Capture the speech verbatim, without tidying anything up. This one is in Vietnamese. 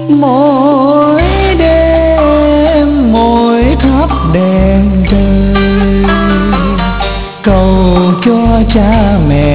Mỗi đêm mỗi thắp đèn trời, cầu cho cha mẹ